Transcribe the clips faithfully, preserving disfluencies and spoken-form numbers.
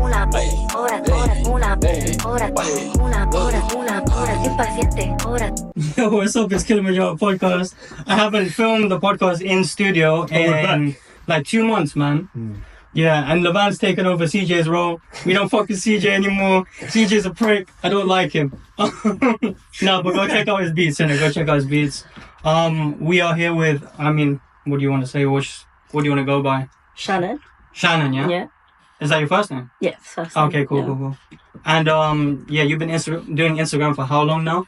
una, hora, hora, una, hora, una, hora, una, hora, impaciente, hora. Yo, what's up? It's Kilimanjaro Podcast. I haven't filmed the podcast in studio in like two months, man. Mm. Yeah, and Levan's taken over C J's role. We don't fuck with C J anymore. C J's a prick. I don't like him. No, but go check out his beats, innit? Go check out his beats. Um, we are here with, I mean, what do you want to say? What, what do you want to go by? Shannon. Shannon, yeah? Yeah. Is that your first name? Yeah, first name. Okay, cool, yeah. cool, cool. And um, yeah, you've been Insta- doing Instagram for how long now?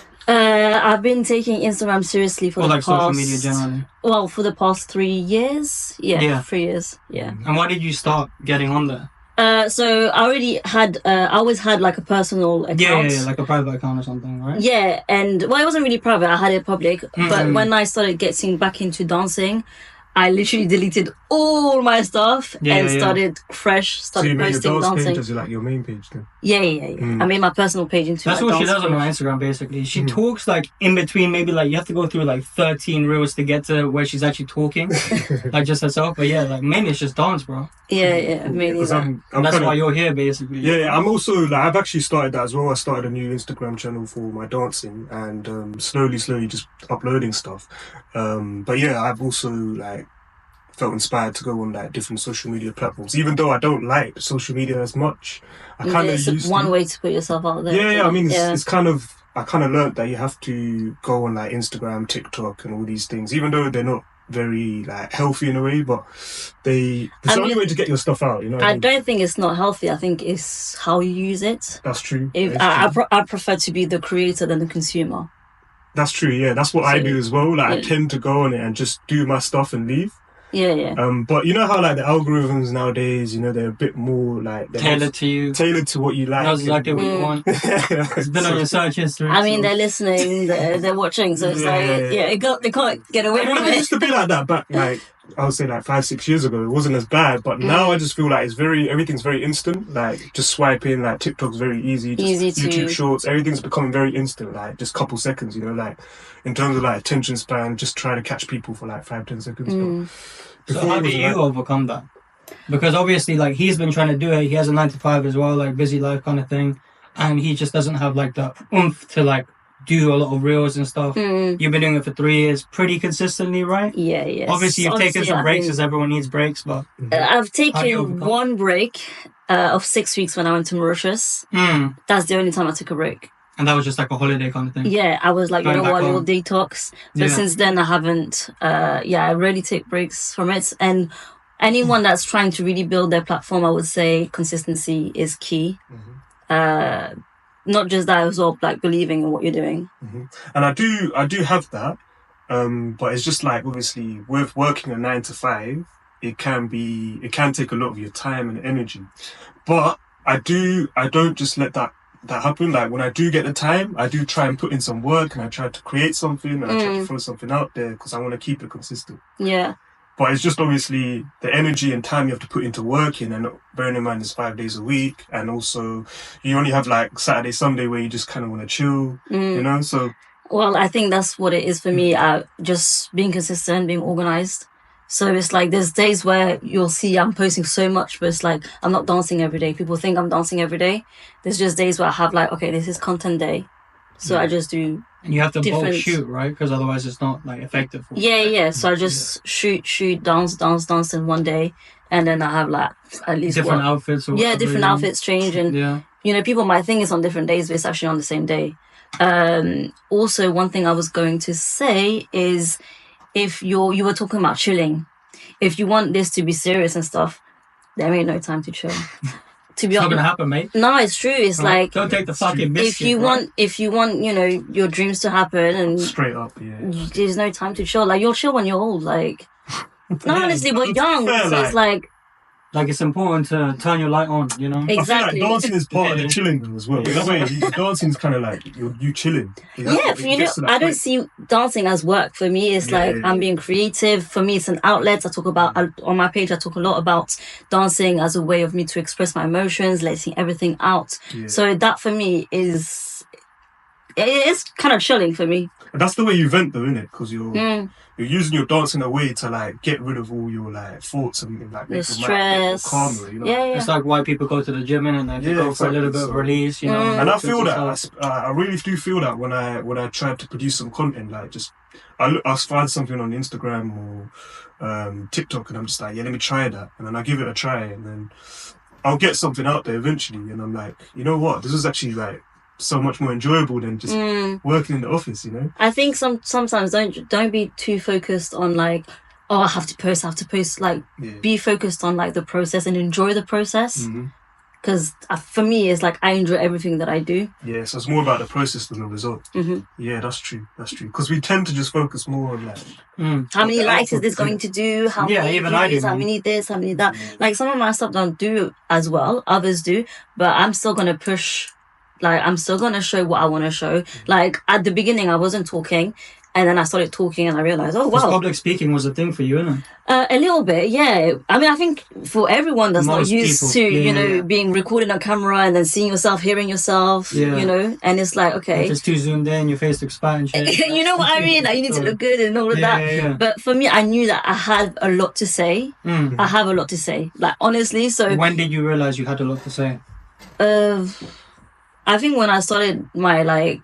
Uh, I've been taking Instagram seriously for or the like past... social media generally? Well, for the past three years. Yeah, yeah. three years, yeah. And why did you start getting on there? Uh, so I already had, uh, I always had like a personal account. Yeah, yeah, yeah, like a private account or something, right? Yeah, and well, it wasn't really private, I had it public. Mm-hmm. But when I started getting back into dancing, I literally deleted all my stuff yeah, and yeah, yeah. started fresh, started so you posting made your dance dancing. page as like your main page then? Yeah, yeah, yeah. Mm. I made my personal page into That's my what she dance does on her page. Instagram, basically. She Mm. talks like in between, maybe like you have to go through like thirteen reels to get to where she's actually talking, like just herself. But yeah, like mainly it's just dance, bro. Yeah, yeah, mainly Because that. I'm, I'm And that's kinda, why you're here, basically. Yeah, yeah, I'm also like I've actually started that as well. I started a new Instagram channel for my dancing and um, slowly, slowly just uploading stuff. Um, but yeah, I've also like felt inspired to go on like different social media platforms, even though I don't like social media as much. I kind of It's used one to. way to put yourself out there. Yeah, yeah. I mean, it's, yeah. it's kind of. I kind of learned that you have to go on like Instagram, TikTok, and all these things, even though they're not very like healthy in a way, but they. It's I the only mean, way to get your stuff out. You know. What I I mean? don't think it's not healthy. I think it's how you use it. That's true. If, That's I, I, true. pre- I prefer to be the creator than the consumer. That's true. Yeah, that's what I So, do as well. Like yeah. I tend to go on it and just do my stuff and leave. Yeah, yeah. Um, but you know how like the algorithms nowadays, you know, they're a bit more like they're Tailored to you. tailored to what you like. Knows exactly what you Mm. want. It's been on your search history. I mean, so- they're listening, they're, they're watching, so it's Yeah, like, yeah, yeah, yeah. it got, they can't get away I from mean, it it. used to be like that back, like I would say, like five, six years ago. It wasn't as bad, but now I just feel like it's very everything's very instant. Like just swipe in, like TikTok's very easy. Just Easy to- YouTube Shorts, everything's becoming very instant. Like just couple seconds, you know. Like in terms of like attention span, just try to catch people for like five, ten seconds. Mm. But So before how it do was you like- overcome that? Because obviously, like he's been trying to do it. He has a nine to five as well, like busy life kind of thing, and he just doesn't have like the oomph to like do a lot of reels and stuff. Mm. You've been doing it for three years, pretty consistently, right? Yeah, yeah. Obviously, you've Honestly, taken some I breaks, think- as everyone needs breaks, but Uh, I've How do you taken overcome? one break uh, of six weeks when I went to Mauritius. mm. That's the only time I took a break. and that was just like a holiday kind of thing. Yeah, I was like, you Going know back what, a little home. detox. But Yeah. since then, I haven't. Uh, yeah, I really take breaks from it. And anyone that's trying to really build their platform, I would say consistency is key. Uh, not just that, as well, like believing in what you're doing. And I do, I do have that, um, but it's just like obviously with working a nine to five, it can be, it can take a lot of your time and energy. But I do, I don't just let that that happen. Like when I do get the time, I do try and put in some work and I try to create something and I try to Mm. throw something out there because I want to keep it consistent. Yeah. But it's just obviously the energy and time you have to put into working, and bearing in mind it's five days a week, and also you only have like Saturday, Sunday where you just kind of want to chill, Mm. you know. So Well, I think that's what it is for me. Uh, just being consistent, being organized. So it's like there's days where you'll see I'm posting so much, but it's like I'm not dancing every day. People think I'm dancing every day. There's just days where I have like, okay, this is content day. So I just do, And you have to bulk Different- shoot, right? Because otherwise, it's not like effective. For yeah, yeah. So I just shoot, shoot, dance, dance, dance in one day. And then I have like at least different what? outfits. Or Yeah, whatever, different you know? outfits change. And, Yeah. you know, people might think it's on different days, but it's actually on the same day. Um, also, one thing I was going to say is if you're, you were talking about chilling, if you want this to be serious and stuff, there ain't no time to chill. To be It's not gonna honest, happen, mate. no, it's true. It's Right? like Don't take the fucking biscuit. if you right? want, if you want, you know, your dreams to happen, and straight up, yeah. you- there's no time to chill. Like you'll chill when you're old. Like no, Yeah, honestly, we're young, fair, so it's like like it's important to turn your light on, you know. I feel exactly. like dancing is part of Yeah. the chilling though as well. In a way, you- dancing's kind of like you're you chilling. You know? Yeah, It for, you know, gets to that I don't point. see dancing as work. For me, it's Yeah, like yeah, yeah. I'm being creative. For me, it's an outlet. I talk about I, on my page. I talk a lot about dancing as a way of me to express my emotions, letting everything out. Yeah. So that for me is it is kind of chilling for me. And that's the way you vent, though, isn't it? Because you're Mm. you're using your dance in a way to like get rid of all your like thoughts and like The make your mind get stress. calmer. You know. Yeah, yeah. It's like why people go to the gym and then they Yeah, go for a little exactly, bit of so- release, you know. Mm. And I fix feel that I, yourself. s- uh, I really do feel that when I when I try to produce some content, like just I look, I find something on Instagram or um, TikTok, and I'm just like, yeah, let me try that, and then I give it a try, and then I'll get something out there eventually, and I'm like, you know what, this is actually like so much more enjoyable than just Mm. working in the office, you know. I think some sometimes don't don't be too focused on like, oh, I have to post, I have to post. Like, Yeah. be focused on like the process and enjoy the process. Mhm. Because for me, it's like I enjoy everything that I do. Yeah, so it's more about the process than the result. hmm Yeah, that's true. That's true. Because we tend to just focus more on like, Mm. How many the likes is output, this yeah. going to do? How Yeah, many even I views? do, How man. many this? How many that? Like some of my stuff don't do as well. Others do, but I'm still gonna push. Like I'm still gonna show what I want to show. Like at the beginning, I wasn't talking, and then I started talking, and I realized, oh Because wow, public speaking was a thing for you, isn't it? uh, a little bit, yeah. I mean, I think for everyone that's Most not used people. to, Yeah, you know, yeah, yeah. being recorded on camera and then seeing yourself, hearing yourself, Yeah. you know, and it's like, okay, If it's too zoomed in, your face looks fat and shit. you know what I mean? Like you need to look good and all of Yeah, that. yeah, yeah. But for me, I knew that I had a lot to say. Mm. I have a lot to say, like honestly. So, When did you realize you had a lot to say? uh, I think when I started my like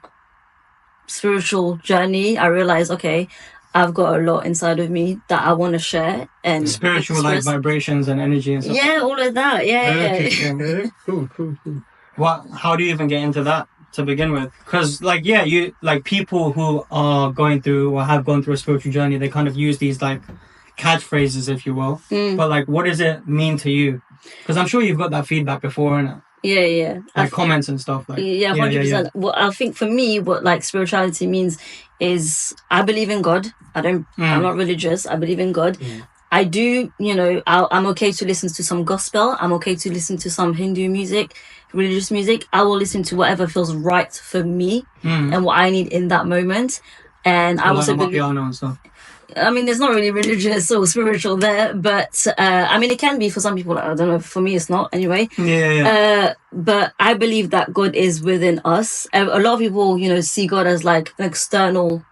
spiritual journey, I realized, okay, I've got a lot inside of me that I want to share and Spiritual like express. vibrations and energy and stuff. Yeah, all of that. Yeah, Okay, yeah. yeah. cool, cool, cool. What? How do you even get into that to begin with? Because, like, yeah, you like people who are going through or have gone through a spiritual journey. They kind of use these like catchphrases, if you will. Mm. But like, what does it mean to you? Because I'm sure you've got that feedback before, innit? Yeah, yeah. I Like comments and stuff. Like, Yeah, hundred percent. What I think for me, what like spirituality means is I believe in God. I don't. I'm Mm. not religious. I believe in God. I do. You know, I, I'm okay to listen to some gospel. I'm okay to listen to some Hindu music, religious music. I will listen to whatever feels right for me Mm. and what I need in that moment. And I Like also believe. Amapiano and stuff. I mean, there's not really religious or spiritual there, but uh, I mean, it can be for some people. I don't know. For me, it's not anyway. Yeah, yeah. Uh, but I believe that God is within us. A a lot of people, you know, see God as like an external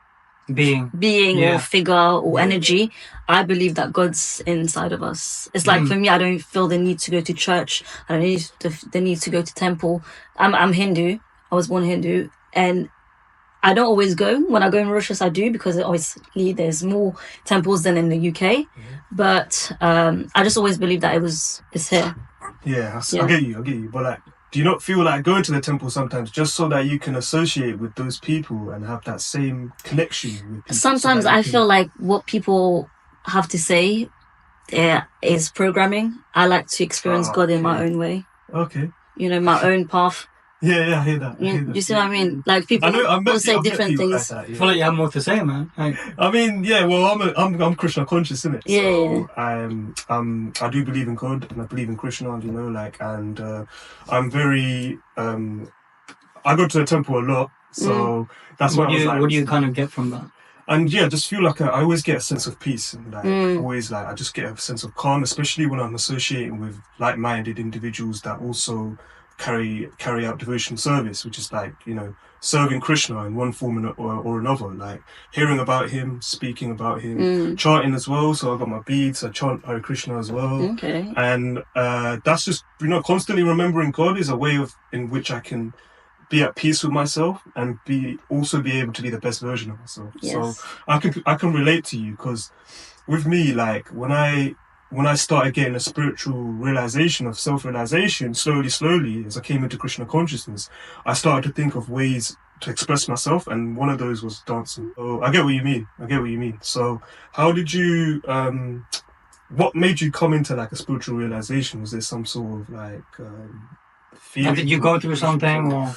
Being. being Yeah. or figure or energy. I believe that God's inside of us. It's like Mm. for me, I don't feel the need to go to church. I don't need the, the need to go to temple. I'm I'm Hindu. I was born Hindu, and I don't always go. When I go in Mauritius, I do because obviously there's more temples than in the U K. But um, I just always believe that it was it's here. Yeah, I, s- Yeah. I get you, I get you. But like, do you not feel like going to the temple sometimes just so that you can associate with those people and have that same connection with people? so Sometimes that you I can- feel like what people have to say yeah, is programming. I like to experience Oh, God in my okay. own way. Okay. You know, my own path. Yeah, yeah, I hear that. I, hear You, that. you see what I mean? Like people I know. I will met, say I've met different people things. Like that, I yeah. feel like you have more to say, man. Like, I mean, yeah. Well, I'm a, I'm I'm Krishna conscious, innit? Yeah, So I'm um I do believe in God and I believe in Krishna, you know, like, and uh, I'm very um I go to the temple a lot, so that's what what do I was you like. what do you kind of get from that? And yeah, just feel like I, I always get a sense of peace and like Mm. always like I just get a sense of calm, especially when I'm associating with like-minded individuals that also carry carry out devotional service, which is like, you know, serving Krishna in one form or, or, or another, like hearing about him, speaking about him, Mm. chanting as well. So I got my beads, I chant Hare Krishna as well. Okay. And uh, that's just, you know, constantly remembering God is a way of in which I can be at peace with myself and be also be able to be the best version of myself. Yes. So I can I can relate to you because with me, like when I when I started getting a spiritual realization of self-realization, slowly, slowly, as I came into Krishna consciousness, I started to think of ways to express myself, and one of those was dancing. So I get what you mean. I get what you mean. So how did you? Um, what made you come into like a spiritual realization? Was there some sort of like um, feeling? Like, did you go through something, or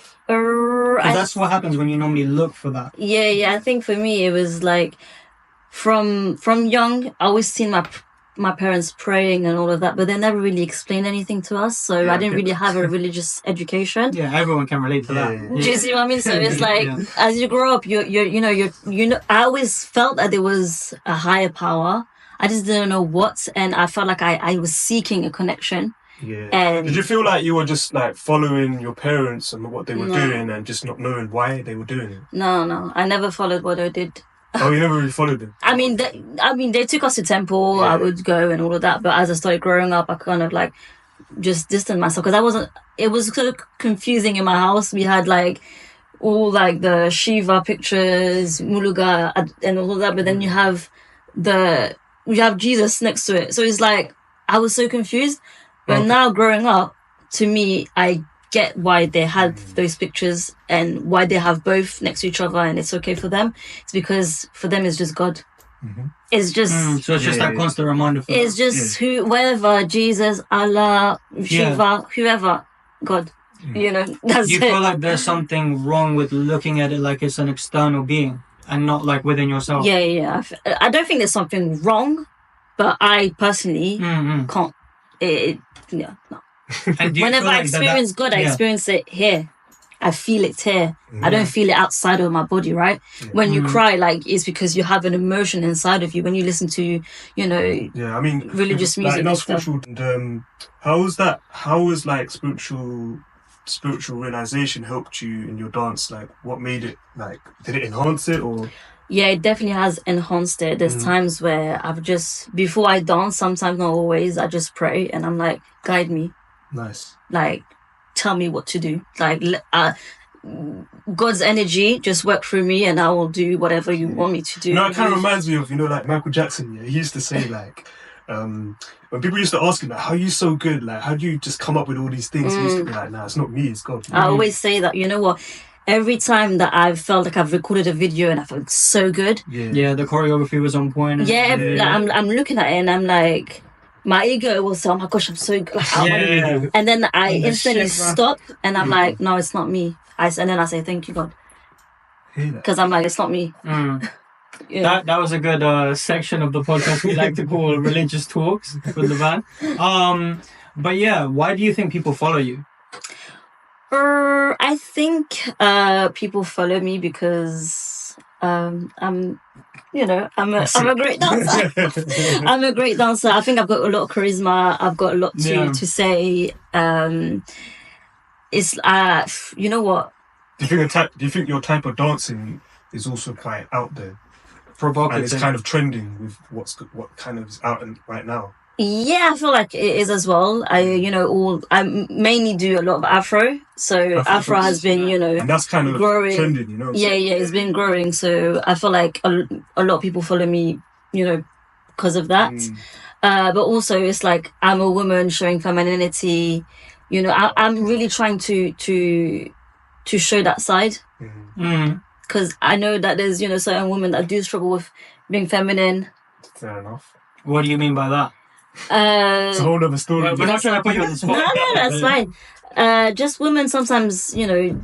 Uh, 'cause I- that's what happens when you normally look for that? Yeah, yeah. I think for me it was like from from young, I always seen my my parents praying and all of that, but they never really explained anything to us. So Yeah, I didn't okay. really have a religious education. Yeah, everyone can relate to Yeah, that. yeah, Do you see what I mean? So it's like Yeah. as you grow up, you you you know you you know. I always felt that there was a higher power. I just didn't know what, and I felt like I I was seeking a connection. Yeah. And Did you feel like you were just like following your parents and what they were No. doing and just not knowing why they were doing it? no, no, I never followed what I did. Oh, you never really followed them? I mean, they, I mean, they took us to temple. I Yeah. would go and all of that. But as I started growing up, I kind of like just distanced myself because I wasn't. It was so confusing in my house. We had like all like the Shiva pictures, Muluga, and- and all of that. But then you have the you have Jesus next to it. So it's like I was so confused. But Okay. now growing up, to me, I get why they had those pictures and why they have both next to each other, and it's okay for them. It's because for them it's just God. Mhm. It's just Mm, so it's just Yeah, that yeah. constant reminder for it's just who whoever, Jesus, Allah, Shiva, whoever, God. You know, that's Do you it. feel like there's something wrong with looking at it like it's an external being and not like within yourself? Yeah, yeah. yeah. I f- I don't think there's something wrong, but I personally Mm-hmm. can't. It, it, yeah, no. And do you Whenever feel I like that- experience that- God, I yeah. experience it here. I feel it here. I don't feel it outside of my body, right? When you Mm. cry, like, it's because you have an emotion inside of you. When you listen to, you know, Yeah, I mean, Religious like, music in our and stuff. spiritual, and, um, how was that? How was like spiritual, spiritual realization helped you in your dance? Like, what made it like? Did it enhance it or? yeah, it definitely has enhanced it. There's times where I've just, before I dance, sometimes not always, I just pray and I'm like, guide me. Nice. Like, tell me what to do. Like, le- uh, God's energy just work through me and I will do whatever you want me to do. You know, it kind of reminds me of, you know, like Michael Jackson. Yeah, he used to say like, um, when people used to ask him like, "How are you so good? Like, how do you just come up with all these things?" He used to be like, "Nah, it's not me, it's God." I always say that, you know what? Every time that I've felt like I've recorded a video and I felt so good, Yeah. Yeah, the choreography was on point. and- yeah, every, like, I'm I'm looking at it and I'm like, my ego will say, "Oh my gosh, I'm so good." Like, I Yeah, wanna- yeah, yeah. And then I And the instantly shit, bro. stop and I'm like, "No, it's not me." I s- and then I say, "Thank you, God," Hear that? because I'm like, "It's not me." Mm. You know? That that was a good uh, section of the podcast we like to call religious talks with the band. Um, but yeah, why do you think people follow you? Uh, I think uh, people follow me because um, I'm, you know, I'm a I'm a great dancer. I'm a great dancer. I think I've got a lot of charisma. I've got a lot to, Yeah. to say. Um, it's uh, you know what? Do you think a type? Do you think your type of dancing is also quite out there, Provocative. and it's kind of trending with what's what kind of is out in, right now? Yeah, I feel like it is as well. I, you know, all I mainly do a lot of Afro. So Afro Afro has been, you know, And that's kind of growing. trending, you know. what I'm yeah, saying? yeah, it's been growing. So I feel like a, a lot of people follow me, you know, because of that. Mm. Uh, but also it's like I'm a woman showing femininity. You know, I, I'm really trying to to to show that side Mhm. Mm. because I know that there's, you know, certain women that do struggle with being feminine. Fair enough. What do you mean by that? It's a Uh, whole other story. Well, we're not trying to put you on the spot. no, no, that's fine. Uh, just women sometimes, you know,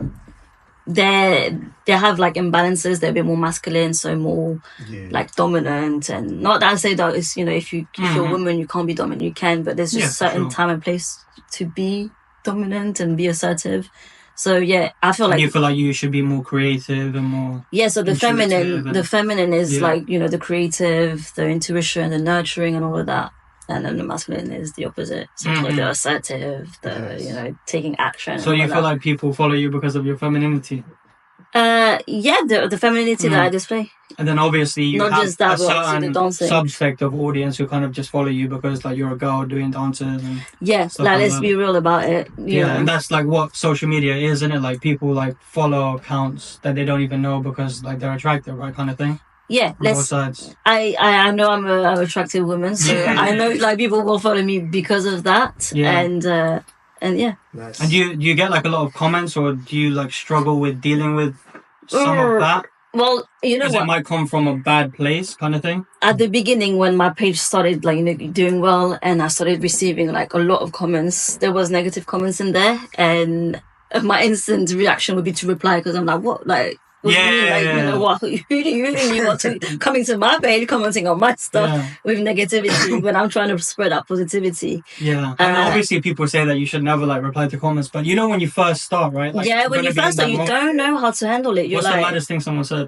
they they have like imbalances. They're a bit more masculine, so more yeah. like dominant. And not that I say that it's, you know, if you if you're a Mhm. woman you can't be dominant, you can, but there's just Yeah, a certain sure. time and place to be dominant and be assertive. So yeah, I feel And like you feel like you should be more creative and more. yeah. So the intuitive feminine, and- the feminine is Yeah. like, you know, the creative, the intuition, the nurturing, and all of that. And then the masculine is the opposite. So it's like the Mhm. assertive, the Yes. you know, taking action. So and you all feel that. like people follow you because of your femininity, Uh, yeah, the the femininity that Mm. I display. and then obviously you Not have just that, a but also the certain dancing. subsect of audience who kind of just follow you because like you're a girl doing dances and Yeah, Stuff like like let's that. be real about it. You yeah, know. and that's like what social media is, isn't it? Like people like follow accounts that they don't even know because like they're attractive, right? Kind of thing. yeah, On both let's. sides. I, I I know I'm a I'm an attractive woman, so Yeah. I know like people will follow me because of that. Yeah. And uh, and yeah. Nice. And do you do you get like a lot of comments, or do you like struggle with dealing with some Uh, of that? Well, you know Because it what? might come from a bad place, kind of thing. At the beginning, when my page started like, you know, doing well, and I started receiving like a lot of comments, there was negative comments in there, and my instant reaction would be to reply because I'm like, what, like. What do you mean? Yeah, Like, yeah, you know yeah. what? Who do you think you want to coming to my page, commenting on my stuff Yeah. with negativity when I'm trying to spread that positivity? Yeah, and Uh, obviously people say that you should never like reply to comments, but you know when you first start, right? Like, yeah, you're when gonna you be in first start, that you moment. don't know how to handle it. You're What's the like, maddest thing someone said?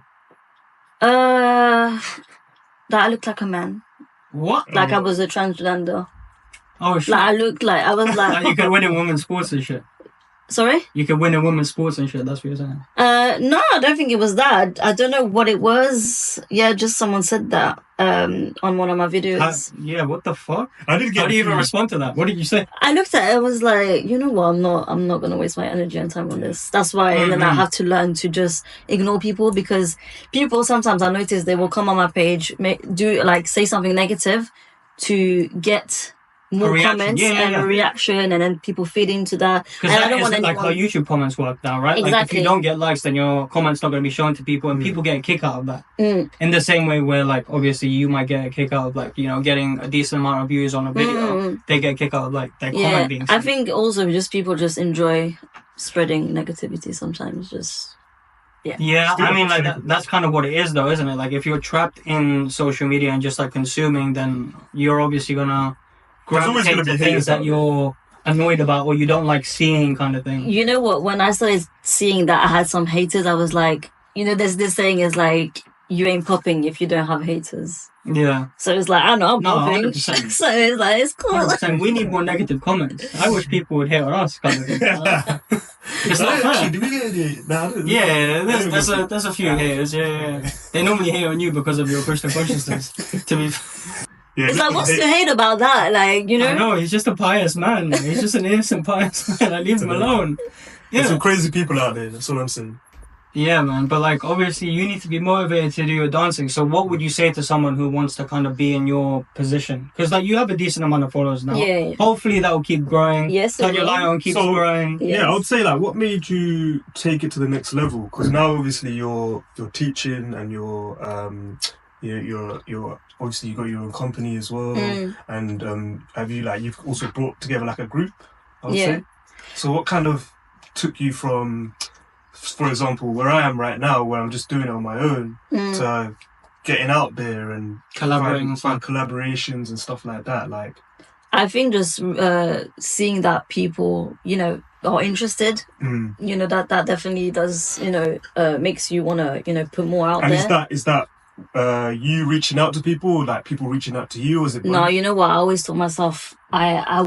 uh, that I looked like a man, What? like I was a transgender. Oh shit! Like I looked like I was Like, you like, could win in women's sports and shit. sorry. You could win in women's sports and shit. That's what you're saying. Uh, no, I don't think it was that. I don't know what it was. Yeah, just someone said that um on one of my videos. How- yeah. What the fuck? I did get. How do you even a few- respond to that? What did you say? I looked at it. I was like, you know what? I'm not. I'm not gonna waste my energy and time on this. That's why. And then I Mhm. have to learn to just ignore people because people sometimes I notice they will come on my page, make, do like say something negative to get more reaction. comments Yeah, yeah, and yeah. a reaction, and then people feed into that. Because And I that don't is want like how anyone. YouTube comments work now, right? Like if Exactly. you don't get likes, then your comments not going to be shown to people, and people get a kick out of that. Mm. In the same way where, like, obviously you might get a kick out of, like, you know, getting a decent amount of views on a video. Mm. They get a kick out of, like, their Yeah, comment being I seen. think also just people just enjoy spreading negativity sometimes. Just Yeah, I mean, like, that, that's kind of what it is, though, isn't it? Like, if you're trapped in social media and just, like, consuming, then you're obviously going to There's always gravitate gonna to be things haters that out you're annoyed about or you don't like seeing, kind of thing. you know what? When I started seeing that I had some haters, I was like, you know, there's this saying is like, you ain't popping if you don't have haters. Yeah. So it's like, I know I'm No, popping. one hundred percent. So it's like, it's cool. one hundred percent. We need more negative comments. I wish people would hate on us, kind of thing. It's not Actually, fair. do we get any? Nah, I don't- Yeah, there's, I there's don't a there's a few haters. Yeah, yeah, yeah. They normally hate on you because of your Christian consciousness. To be, Yeah, It's like, what's they- to hate about that? Like, you I know? know he's just a pious man. He's just an innocent pious man. I leave him alone. There's Yeah, some crazy people out there. That's all I'm saying. yeah, man. But like, obviously, you need to be motivated to do your dancing. So, what would you say to someone who wants to kind of be in your position? Because like, you have a decent amount of followers now. Yeah, yeah. Hopefully, that will keep growing. Yes, it Turn your will. light on keeps So- growing. Yes. Yeah, I would say like, what made you take it to the next level? Because now obviously you're you're teaching and you're um you're you're, you're obviously you got your own company as well. Mm. And um have you like you've also brought together like a group? I would Yeah. say. So what kind of took you from, for example, where I am right now, where I'm just doing it on my own, Mm. to getting out there and Collaborating and find, stuff. find collaborations and stuff like that? Like, I think just uh, seeing that people, you know, are interested, mm. you know, that that definitely does, you know, uh, makes you want to, you know, put more out and there. is that is that uh you reaching out to people, or like people reaching out to you, or is it No, both? you know what? I always told myself, I, I,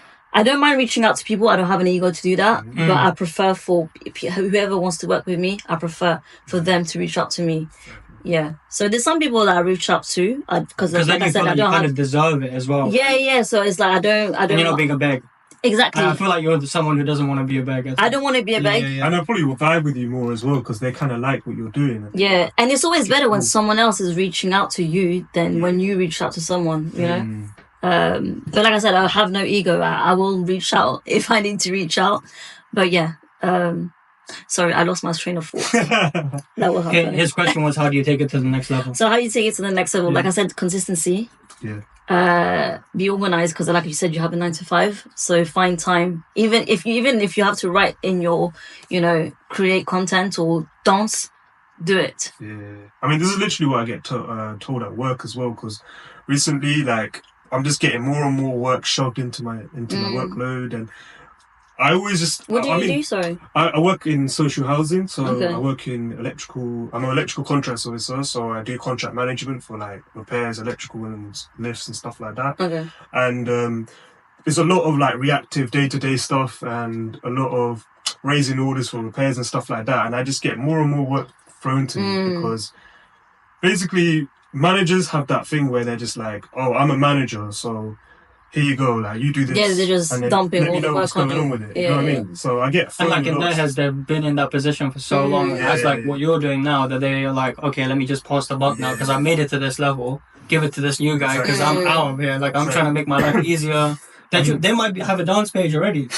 I don't mind reaching out to people. I don't have an ego to do that, Mm. but I prefer for if you- whoever wants to work with me. I prefer for them to reach out to me. Yeah. So there's some people that I reach out to because, Because like then I you said, feel I like you don't kind have. of deserve it as well. Yeah, yeah. So it's like I don't, I And don't you're not being a beg. exactly. I feel like you're someone who doesn't want to be a beggar. I don't want to be a beg. Yeah, yeah, And I probably will vibe with you more as well because they kind of like what you're doing. Yeah, and it's always better when someone else is reaching out to you than when you reach out to someone, you know? Mm. Um, but like I said, I have no ego. I, I will reach out if I need to reach out. But yeah, um, sorry, I lost my train of thought. That was Okay, hard. his question was, how do you take it to the next level? So how do you take it to the next level? Yeah. Like I said, consistency. Yeah. Uh, be organized because, like you said, you have a nine to five. So find time. Even if you even if you have to write in your, you know, create content or dance, do it. Yeah. I mean, this is literally what I get to, uh, told at work as well because recently, like, I'm just getting more and more work shoved into my into my Mm. workload, and I always just. What do I you mean, do? Sorry. I, I work in social housing, so Okay. I work in electrical. I'm an electrical contracts officer, so I do contract management for like repairs, electrical and lifts and stuff like that. Okay. And um, there's a lot of like reactive day-to-day stuff and a lot of raising orders for repairs and stuff like that. And I just get more and more work thrown to me Mm. because basically managers have that thing where they're just like, oh, I'm a manager, so here you go, like you do this. Yeah, they're just and then dumping let me all the know what's work on going on you. with it. Yeah, you know what I yeah. mean? So I get And thrown like a in lot their of heads, they've been in that position for so Mm. long. Yeah, That's yeah, like yeah. what you're doing now, that they're like, okay, let me just pass the buck now because I made it to this level. Give it to this new guy because I'm Exactly. out of here. Like, I'm trying to make my life easier. They, ju- they might be, have a dance page already.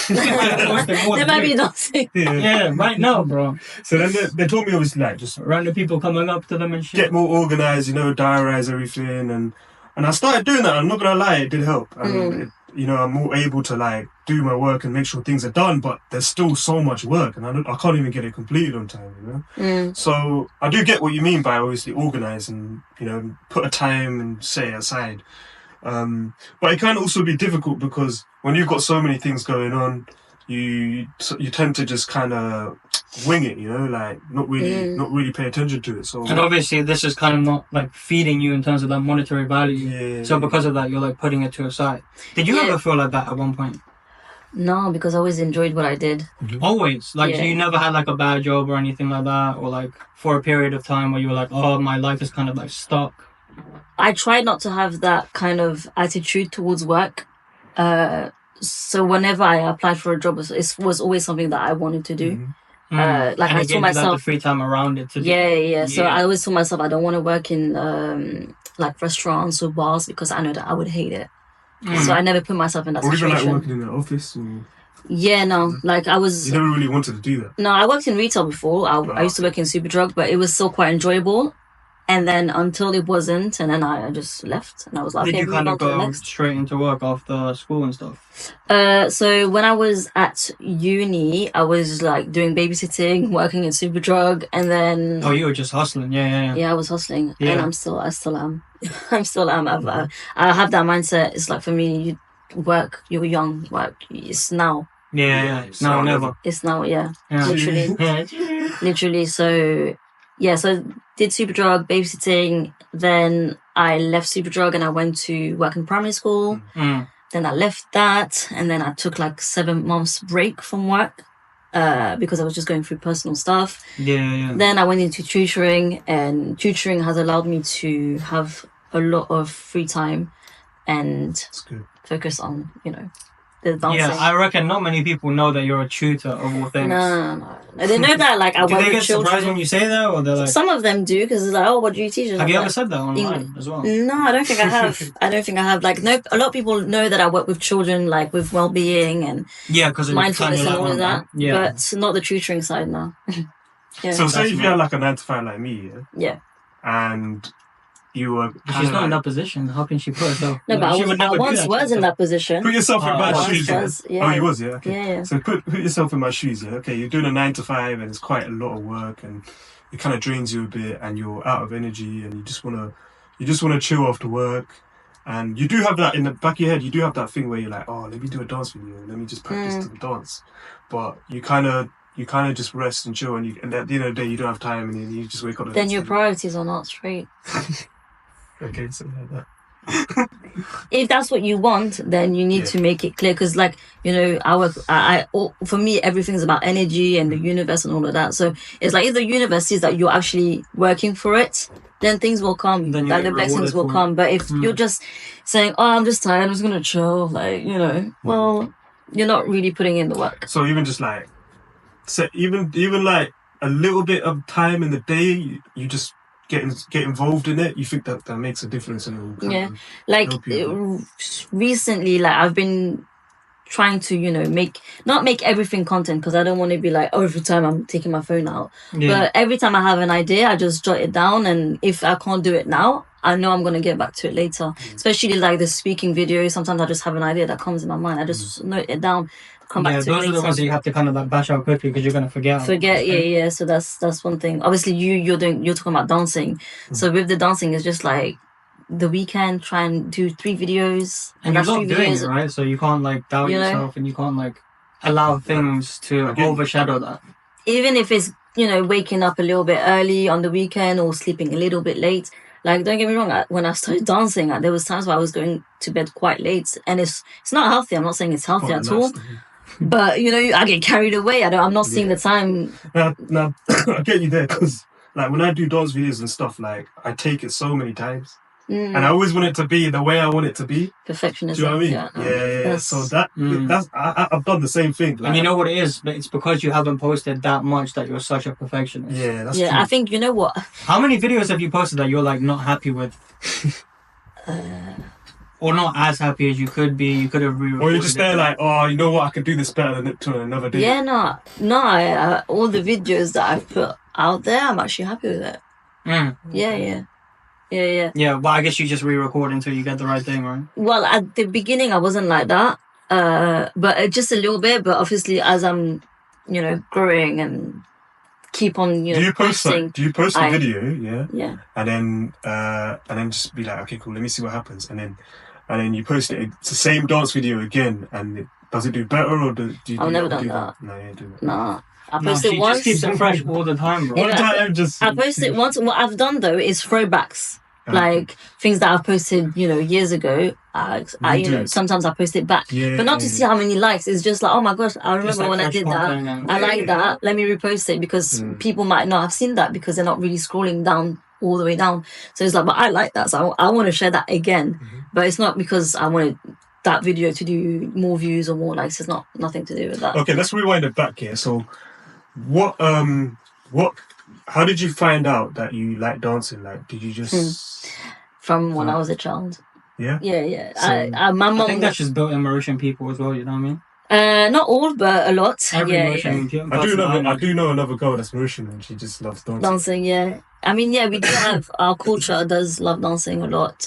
They might be dancing. Yeah. Yeah, right now, bro. So then they, they told me obviously like just Random people coming up to them and shit. get more organized, you know, diarize everything, and and I started doing that. I'm not gonna lie, it did help. And Mm. it, you know, I'm more able to like do my work and make sure things are done. But there's still so much work, and I don't, I can't even get it completed on time. You know, Mm. so I do get what you mean by obviously organize and you know put a time and set it aside. Um, but it can also be difficult because when you've got so many things going on, you you tend to just kind of wing it, you know, like not really, Mm. not really pay attention to it. So And obviously, this is kind of not like feeding you in terms of that monetary value. yeah, So because of that, you're like putting it to a side. Did you Yeah. ever feel like that at one point? No, because I always enjoyed what I did. Always. Like, Yeah. you never had like a bad job or anything like that, or like for a period of time where you were like, oh, my life is kind of like stuck. I tried not to have that kind of attitude towards work. Uh, so whenever I applied for a job, it was, it was always something that I wanted to do. Mhm. Uh, like and I it gave told you, like, myself, the free time around it to do. yeah, yeah, yeah. So Yeah. I always told myself I don't want to work in um, like restaurants or bars because I know that I would hate it. Mm. So I never put myself in that or even like situation. working in an office. Or, Yeah, no, like I was. you never really wanted to do that. No, I worked in retail before. I, I used to work in Superdrug, but it was still quite enjoyable. And then until it wasn't, and then I, I just left, and I was like, Did okay, you move kind on of to the go next. straight into work after school and stuff? Uh, so when I was at uni, I was like doing babysitting, working in Superdrug, and then Oh, you were just hustling. Yeah, yeah, yeah. yeah, I was hustling, Yeah. and I'm still, I still am, I'm still am. I've, uh, I have that mindset. It's like for me, you work, you're young, work. It's now, Yeah, yeah. Yeah, yeah. so No, never. never. it's now, yeah, Yeah. literally. Yeah. literally. So yeah, so did Superdrug babysitting. Then I left Superdrug and I went to work in primary school. Mm. Then I left that, and then I took like seven months break from work uh, because I was just going through personal stuff. Yeah, yeah. Then I went into tutoring, and tutoring has allowed me to have a lot of free time and That's good. focus on, you know, the dancing. Yeah, I reckon not many people know that you're a tutor of all no, things. no, no, no. They know that like I Do work they with get surprised children. when you say that, or they're like, Some of them do because it's like, oh, what do you teach? And have I'm you like, ever said that online English. as well? No, I don't think I have. I don't think I have. Like, no, a lot of people know that I work with children, like with well-being and Yeah, because mindfulness and all of that, Yeah. but not the tutoring side now. yeah, So say That's if you mad. had like a nine to five like me, yeah, yeah. and you were She's kinda not in like- that position. How can she put herself? No, like, but I, she was, would I never do once that was to in herself. that position. Put yourself in Oh, my I shoes. Yeah? was, yeah. Oh, you was, yeah. Okay. Yeah, yeah. So put put yourself in my shoes. Yeah. Okay, you're doing a nine to five, and it's quite a lot of work, and it kind of drains you a bit, and you're out of energy, and you just wanna you just wanna chill after work, and you do have that in the back of your head. You do have that thing where you're like, oh, let me do a dance video, let me just practice Mm. to the dance, but you kind of you kind of just rest and chill, and you and at the end of the day, you don't have time, and then you just wake up. the Then next your day. priorities are not straight. Okay, something like that. If that's what you want, then you need Yeah. to make it clear. Because, like, you know, I work. I, I all, for me, everything's about energy and the universe and all of that. So it's like if the universe sees that you're actually working for it, then things will come. Then you Like get the blessings rewarded will for it. come. But if Mm. you're just saying, "Oh, I'm just tired. I'm just gonna chill," like you know, well, you're not really putting in the work. So even just like, so even even like a little bit of time in the day, you, you just get in, get involved in it. You think that that makes a difference, and it will kind Yeah. of- Like Help you. uh, recently, like I've been trying to, you know, make not make everything content because I don't want to be like, oh, every time I'm taking my phone out. Yeah. But every time I have an idea, I just jot it down, and if I can't do it now, I know I'm gonna get back to it later. Especially like the speaking videos. Sometimes I just have an idea that comes in my mind. I just note it down, come back yeah, to those it are the later. ones that you have to kind of like bash out quickly because you're gonna forget. Forget, yeah, yeah. So that's that's one thing. Obviously, you you're doing you're talking about dancing. So with the dancing, it's just like the weekend, try and do three videos, And and you that's love three doing videos. it, right? So you can't like doubt You know? yourself, and you can't like allow things to Again- overshadow that. Even if it's, you know, waking up a little bit early on the weekend or sleeping a little bit late. Like, don't get me wrong, I, when I started dancing, I, there was times where I was going to bed quite late, and it's it's not healthy. I'm not saying it's healthy quite at all, nice. but you know, I get carried away. I don't. I'm not seeing the time. Now, now I get you there because like when I do dance videos and stuff, like I take it so many times, Mm, and I always want it to be the way I want it to be. perfectionism. Do you know what I mean? Yeah, no, yeah, yeah, yeah. that's- So that Mm. that's I, I- I've done the same thing. Like, And you know what it is? But it's because you haven't posted that much that you're such a perfectionist. yeah, that's yeah, true. I think you know what. How many videos have you posted that you're like not happy with? Or not as happy as you could be? You could have re-recorded or you're just there it. like, oh, you know what? I could do this better than it to another day. Yeah, no, no. I, uh, all the videos that I've put out there, I'm actually happy with it. Mm. Yeah, yeah, yeah, yeah. Yeah, but I guess you just re-record until you get the right thing, right? Well, at the beginning, I wasn't like that, uh, but uh, just a little bit. But obviously, as I'm, you know, growing and keep on, you know, Do you post posting, like, do you post a I- video, yeah, yeah, and then uh, and then just be like, okay, cool, let me see what happens, and then and then you post it. It's the same dance video again, and it, does it do better or do, do you? I've do, never do done you- that. No, you do that. nah. I No, post it she once. just keeps it fresh all the time, bro. Yeah. One time, just I post it once. What I've done though is throwbacks, Ah. like things that I've posted, you know, years ago. I, I you know, Redos. sometimes I post it back, Yeah, but not to yeah, see how many likes. It's just like, oh my gosh, I remember like when I fresh did that. content and- I like Yeah. that. Let me repost it because Mm. people might not have seen that because they're not really scrolling down all the way down. So it's like, but I like that, so I, I want to share that again. Mm-hmm. But it's not because I wanted that video to do more views or more likes. It's not nothing to do with that. Okay, let's rewind it back here. So, what, um, what, how did you find out that you like dancing? Like, did you just, From when I was a child. yeah? Yeah, yeah. So- I, I, my mom. I think that's just built in Mauritian people as well. You know what I mean? Uh, not all, but a lot. Every yeah, Mauritian yeah. person I do know, I know. I do know another girl that's Mauritian and she just loves dancing. Dancing, yeah. I mean, yeah, we do have our culture does love dancing a lot.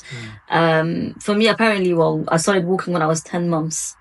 Um, for me, apparently, well, I started walking when I was ten months,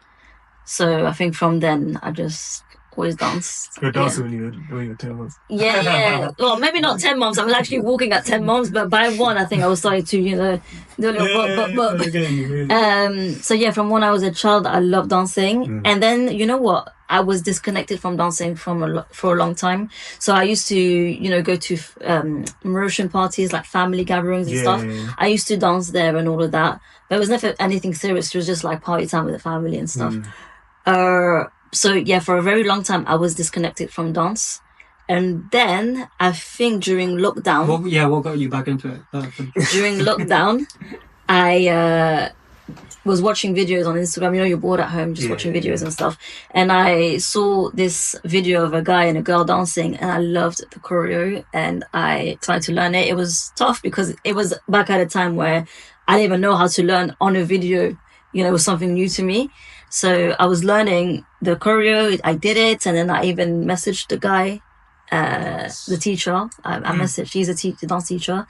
so I think from then I just always danced. You were Yeah. dancing when you were, when you were ten months. Yeah, yeah. Well, maybe not ten months. I was actually walking at ten months, but by one, I think I was starting to, you know, do a little but, but, but. again, Um, so yeah, from when I was a child, I loved dancing, Mm. and then you know what? I was disconnected from dancing from a lo- for a long time. So I used to, you know, go to um, Mauritian parties, like family gatherings and Yeah, stuff. yeah, yeah. I used to dance there and all of that, but it was never anything serious. It was just like party time with the family and stuff. Mm. Uh, so yeah, for a very long time, I was disconnected from dance, and then I think during lockdown, What, yeah, what got you back into it? That's the- during lockdown, I uh, was watching videos on Instagram. You know, you're bored at home, just Yeah, watching yeah, videos yeah. and stuff. And I saw this video of a guy and a girl dancing, and I loved the choreo. And I tried to learn it. It was tough because it was back at a time where I didn't even know how to learn on a video. You know, it was something new to me. So I was learning the choreo. I did it, and then I even messaged the guy. Uh, the teacher, I, I messaged, he's a te- dance teacher,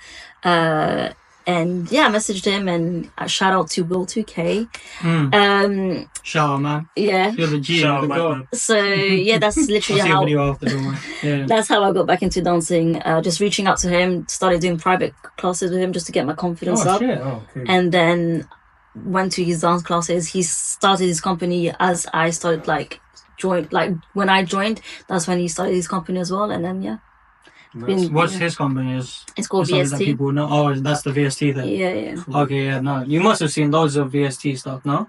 uh, and yeah, I messaged him and uh, shout out to Will two K. Mm. Um, Shout out, man. yeah. You're the G. Shout You're out, the my girl. man. So yeah, that's I'll literally see a how video after, don't worry. Yeah. that's how I got back into dancing. Uh, just reaching out to him, started doing private classes with him just to get my confidence Oh, up, shit. Oh, okay. and then went to his dance classes. He started his company as I started like joined. Like when I joined, that's when he started his company as well. And then yeah, Nice. been- What's yeah. his company? Is it's called something that V S T. people know. Oh, that's the V S T thing. Yeah, yeah. Okay, yeah, no. You must have seen loads of V S T stuff, no?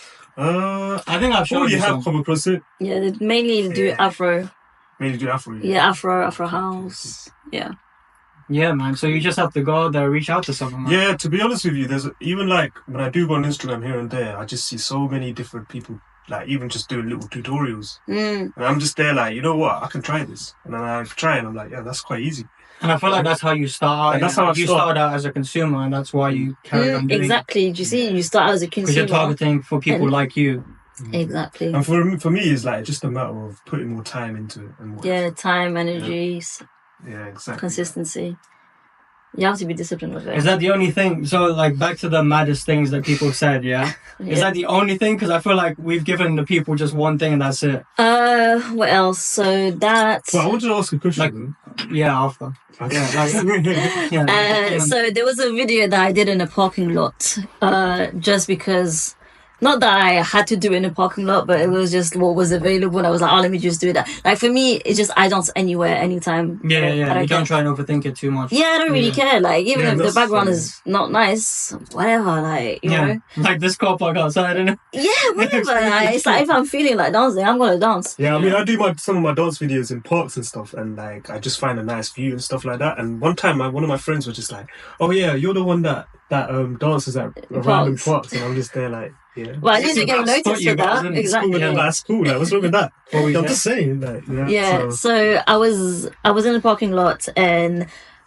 Uh, I think I've oh, shown you you have some. come across it. Yeah, they mainly do Yeah. Afro. Maybe do Afro. Yeah, Afro, Afro House. Yeah. Yeah, man. So you just have to go there, reach out to someone. Man. Yeah, to be honest with you, there's even like when I do go on Instagram here and there, I just see so many different people, like even just doing little tutorials. Mm. And I'm just there like, you know what, I can try this. And then I try and I'm like, yeah, that's quite easy. And I feel like that's how you start out. And that's yeah. how I you start. started out as a consumer, and that's why you carry on Mm, doing. exactly. Do you see? You start as a Because you're consumer. targeting for people And- like you. Exactly. And for for me, it's like just a matter of putting more time into it and more. Yeah, time, energy, s Yeah, exactly. consistency. You have to be disciplined with it. Is that the only thing? So, like, back to the maddest things that people said, yeah? Yeah. Is that the only thing? Because I feel like we've given the people just one thing and that's it. Uh, what else? So that. But I wanted to ask a question. Like- Yeah, after. though. Yeah, like, yeah. Uh, so there was a video that I did in a parking lot, uh, just because, not that I had to do it in a parking lot, but it was just what was available. And I was like, oh, let me just do that. Like for me, it's just I dance anywhere, anytime. yeah, I yeah. don't You care. don't try and overthink it too much. Yeah, I don't really Yeah. care. Like even Yeah, if the that's background fine. is not nice, whatever. Like you Yeah. know. Like this car park outside, innit? Yeah, whatever. like, it's like if I'm feeling like dancing, I'm gonna dance. Yeah, I mean, I do my some of my dance videos in parks and stuff, and like I just find a nice view and stuff like that. And one time, my, one of my friends was just like, "Oh yeah, you're the one that that um dances at random Parks. parks," and I'm just there like, "Yeah." Well, at least you get That's what noticed you for got, that. isn't it? Exactly. Cool, Yeah. that's cool. Like, what's wrong with that? What we I'm said. just saying, like, yeah. Yeah, so- so I was I was in the parking lot and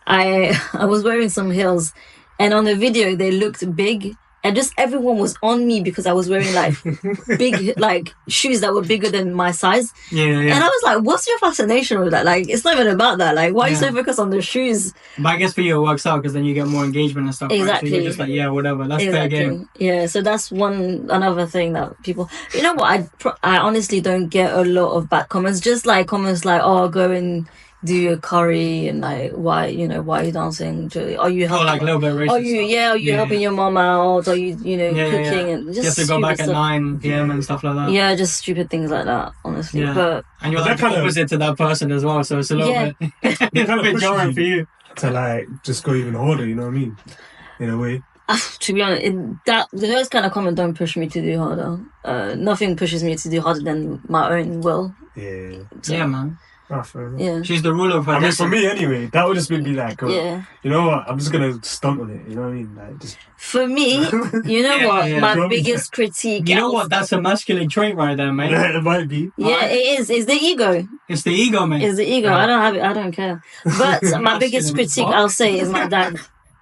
I I was wearing some heels, and on the video they looked big, and just everyone was on me because I was wearing like big like shoes that were bigger than my size, Yeah, yeah. and I was like, "What's your fascination with that? Like, it's not even about that. Like, why are you so Yeah. focused on the shoes?" But I guess for you it works out because then you get more engagement and stuff. Right? So Exactly. you're just like, yeah, whatever. That's fair game. Yeah, so that's one another thing that people. You know what? I pro- I honestly don't get a lot of bad comments. Just like comments like, "Oh, go and do a curry and like why you know why are you dancing? Do- Are you Oh, helping? like a little bit racist. Are you yeah? Are you Yeah, helping yeah. your mom out? Are you you know Yeah, yeah, cooking yeah. and You just have to go stupid back at stuff. nine p.m. and stuff like that. Yeah, just stupid things like that. Honestly, Yeah. but And you're But like that kind the of- opposite to that person as well, so it's a little Yeah. bit, it's a kind of bit pushes jarring you. for you. To like just go even harder, you know what I mean? In a way. to be honest, it, that those kind of comments don't push me to do harder. Uh, nothing pushes me to do harder than my own will. Yeah. So, Yeah, man. Ah, fair enough. yeah, She's the ruler of her I mean, for destiny. me anyway, that would just be like, oh, yeah. you know what? I'm just gonna stunt on it. You know what I mean? Like, just For me, you know Yeah, what? yeah. My Don't be- biggest critique. You know of- what? That's a masculine trait right there, mate. yeah, it might be. Yeah, it is. It's the ego. It's the ego, man. It's the ego. I don't have it. I don't care. But my biggest Masculine critique, fuck. I'll say, is my dad.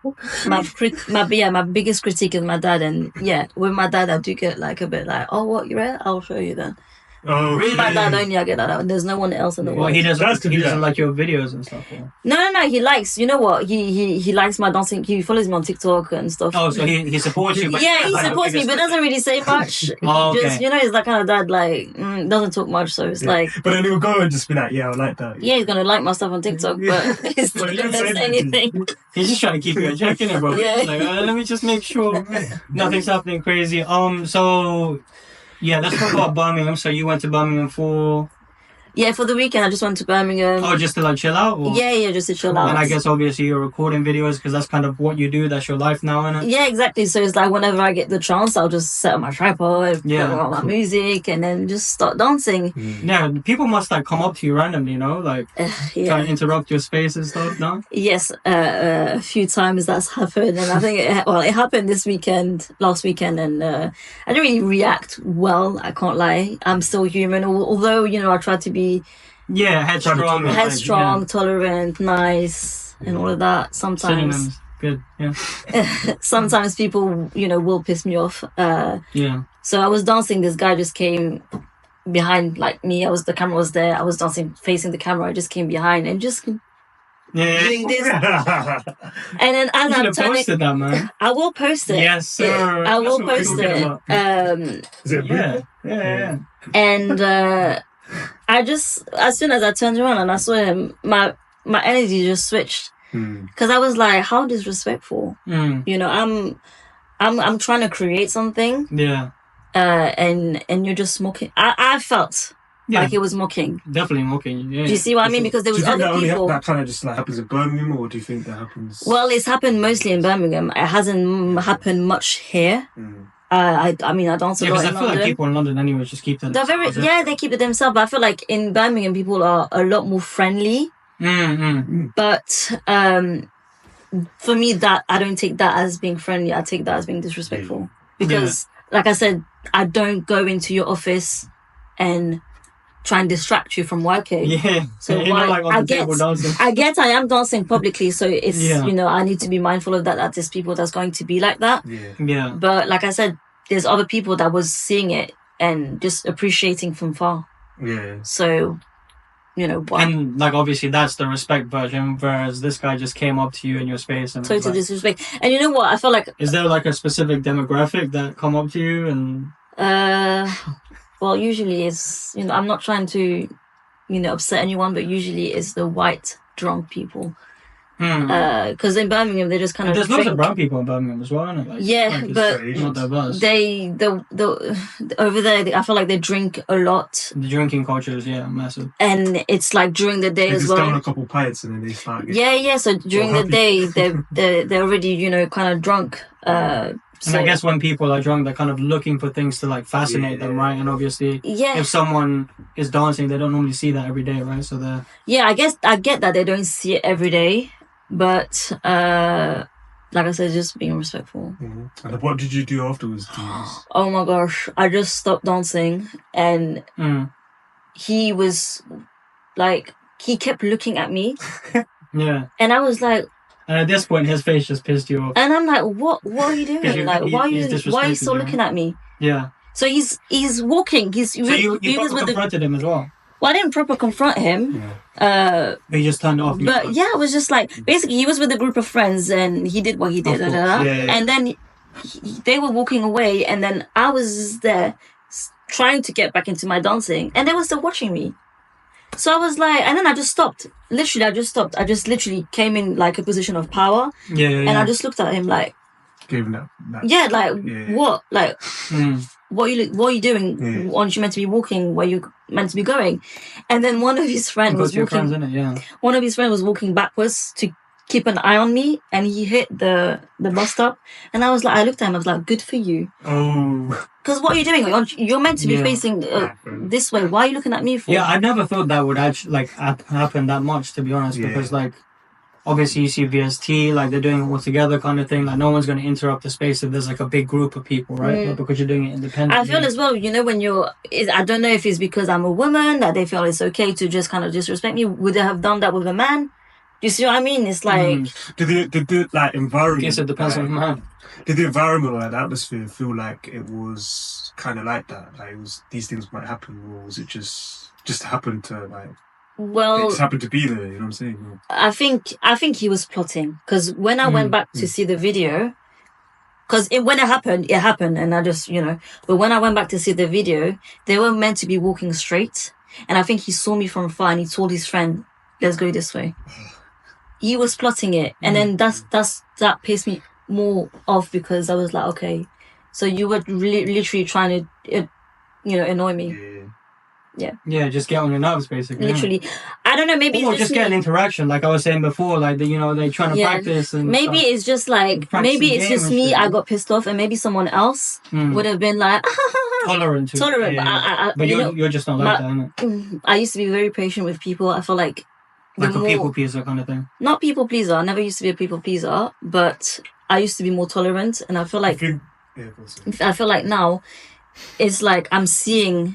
My crit, my yeah, my biggest critique is my dad, and yeah, with my dad, I do get like a bit like, oh, what you read? I'll show you then. Oh, With my dad only, I get that. There's no one else in the Well, world. he doesn't. That's to He be doesn't that. like your videos and stuff. Or... No, no, no. He likes. You know what? He he he likes my dancing. He follows me on TikTok and stuff. Oh, so he, he supports you. But Yeah, he like, supports me, but doesn't really say much. Oh, okay. Just you know, he's that kind of dad. Like mm, doesn't talk much, so it's Yeah. like But then he'll go and just be like, yeah, I like that. yeah, he's gonna like my stuff on TikTok, but he's Well, not he gonna didn't say say anything. He's just trying to keep you in check, innit, bro? Yeah. Like, uh, let me just make sure nothing's happening crazy. Um, so yeah, let's talk about Birmingham. So you went to Birmingham for Yeah, for the weekend, I just went to Birmingham. oh, just to like chill out. Or? yeah, yeah, just to chill out. And I guess obviously you're recording videos because that's kind of what you do. That's your life now, innit? Yeah, exactly. So it's like whenever I get the chance, I'll just set up my tripod, Yeah, put on my cool. music, and then just start dancing. Yeah, people must like come up to you randomly, you know, like Uh, trying yeah. to interrupt your space and stuff. No. Yes, uh, uh, a few times that's happened, and I think it, well, it happened this weekend, last weekend, and uh, I didn't really react well. I can't lie. I'm still human, al- although you know I try to be Yeah, headstrong. like, headstrong, tolerant, nice, and all of that. yeah. Sometimes, Synonyms. Good. Yeah. sometimes people, you know, will piss me off. Uh, Yeah. so I was dancing. This guy just came behind, like me. I was the camera was there. I was dancing, facing the camera. I just came behind and just Yeah. doing this. And then as You should I'm have turning, posted that, man. I will post it. Yes, sir. I That's will what we're post talking it. about. Um, Is it Yeah. Brit? Yeah. Yeah. and uh, I just, as soon as I turned around and I saw him, my my energy just switched Hmm. because I was like, how disrespectful. Mm, You know, I'm, I'm, I'm trying to create something, yeah. uh, and and you're just mocking. I, I felt Yeah. like it was mocking. Definitely mocking. Yeah. Do you see what I mean? Because there Do you was think that other only people. that kind of just like happens in Birmingham, or do you think that happens? Well, it's happened mostly in Birmingham. It hasn't mm, happened much here. Hmm. Uh, I, I mean, I dance a Yeah, lot because I in feel like London. people in London anyway just keep them. They're very, yeah, they keep it themselves. But I feel like in Birmingham, people are a lot more friendly. Mm, mm. But um, for me, that I don't take that as being friendly. I take that as being disrespectful. Because, like I said, I don't go into your office and try and distract you from working. Yeah. So You're why- not like on I the table get- dancing. I get I am dancing publicly, so it's Yeah. you know I need to be mindful of that. That there's people that's going to be like that. Yeah. Yeah. But like I said, there's other people that was seeing it and just appreciating from far. Yeah. So, you know, why? And like obviously that's the respect version, whereas this guy just came up to you in your space and was Total like, disrespect. And you know what? I feel like, is there like a specific demographic that come up to you and uh, well, usually it's, you know, I'm not trying to, you know, upset anyone, but usually it's the white drunk people. hmm. Because in Birmingham, they just kind of there's lots of drink. brown people in Birmingham as well, isn't it? Like, Yeah, like it's but not diverse. They, the, the, over there, they, I feel like they drink a lot. the drinking culture is yeah massive. And it's like during the day They as just down well. a couple pints and then they start. Getting, Yeah, yeah. So during the happy. day, they're, they're, they're already, you know, kind of drunk. Uh, And so, I guess when people are drunk, they're kind of looking for things to like fascinate them, right? And obviously, yeah. if someone is dancing, they don't normally see that every day, right? So they're Yeah, I guess I get that they don't see it every day, but uh, like I said, just being respectful. Mhm. And what did you do afterwards? Do you just- Oh my gosh, I just stopped dancing, and mm, he was like, he kept looking at me, yeah. and I was like, And at this point, his face just pissed you off. and I'm like, what? What are you Because doing? you- Like, he- why are he's you? Why are you disrespecting still you. looking at me? Yeah. So he's he's walking. He's So you, he you was proper with the. confronted him as well. Well, I didn't proper confront him. Yeah. Uh, But he just turned it off. But yeah, it was just like basically he was with a group of friends and he did what he did, Of da, da, course. da. Yeah, yeah. and then he, he- they were walking away, and then I was there s- trying to get back into my dancing, and they were still watching me. So I was like, and then I just stopped. Literally, I just stopped. I just literally came in like a position of power, Yeah, yeah, and yeah. I just looked at him like, Gave him that. that yeah, like Yeah. what, like Mm. what are you what are you doing? Yeah. Aren't you meant to be walking where you meant to be going? And then one of his friends Because was your walking. friends, innit? Yeah. One of his friends was walking backwards to keep an eye on me, and he hit the the bus stop. And I was like, I looked at him. I was like, good for you. Oh. Because what are you doing? You're, you're meant to be Yeah. facing uh, this way. Why are you looking at me for? Yeah, I never thought that would actually like hap- happen that much, to be honest, Yeah. because like obviously you see V S T, like they're doing it all together kind of thing. Like no one's going to interrupt the space if there's like a big group of people, right? Mm. But because you're doing it independently. I feel as well, you know, when you're, it, I don't know if it's because I'm a woman that they feel it's okay to just kind of disrespect me. Would they have done that with a man? Do you see what I mean? It's like, Mm. Did the did the like I environment? guess it depends like, on the man. Did the environment or like, the atmosphere feel like it was kind of like that? Like it was these things might happen, or was it just just happened to like it well, just happened to be there? You know what I'm saying? I think, I think he was plotting. Because when I went Mm. back to see the video, because it, when it happened, it happened. And I just, you know, but when I went back to see the video, they were meant to be walking straight. And I think he saw me from far and he told his friend, let's go this way. He was plotting it. And then that's, that's, that pissed me more off because I was like, okay, so you were li- literally trying to, uh, you know, annoy me. Yeah. Yeah, just get on your nerves, basically. yeah. Literally. I don't know, maybe Or it's just just get an me. interaction, like I was saying before, like the, you know they're trying to Yeah. practice and Maybe stuff. it's just like, Practice maybe the it's game just and me, shit. I got pissed off, and maybe someone else Mm. would have been like, tolerant. To, tolerant, yeah, but yeah. I- I- but you you're know, you're just not my- like that, innit? I used to be very patient with people. I feel like the Like a more- people pleaser kind of thing. not people pleaser. I never used to be a people pleaser, but I used to be more tolerant, and I feel I like think, yeah, go on, sorry. I feel like now it's like I'm seeing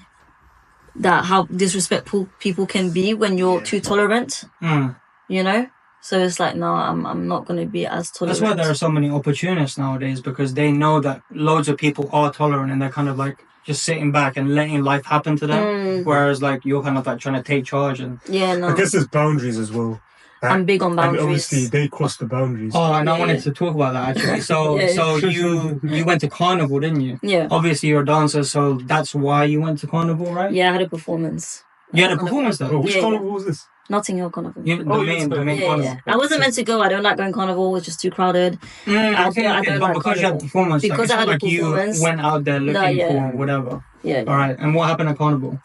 that how disrespectful people can be when you're Yeah. too tolerant, Mm. you know. So it's like, no, I'm I'm not gonna be as tolerant. That's why there are so many opportunists nowadays, because they know that loads of people are tolerant and they're kind of like just sitting back and letting life happen to them. Mm. Whereas like you're kind of like trying to take charge and Yeah, no, I guess there's boundaries as well. Like, I'm big on and boundaries. obviously they cross the boundaries. oh, and I Yeah. wanted to talk about that actually. So Yeah. so you you went to Carnival, didn't you? Yeah, Obviously you're a dancer, so that's why you went to Carnival, right? yeah, I had a performance. You had a performance Oh, though. which Yeah, carnival was this? Notting Hill Carnival. You, the Oh, you main, went to the main yeah, Carnival. yeah. I wasn't meant to go. I don't like going carnival. It's just too crowded. Mm, I okay, don't- I okay. don't But like because you had a Carnival. performance, like, Because it's I not had a like you performance. went out there looking No, yeah. for whatever. Yeah. All right. And what happened at Carnival?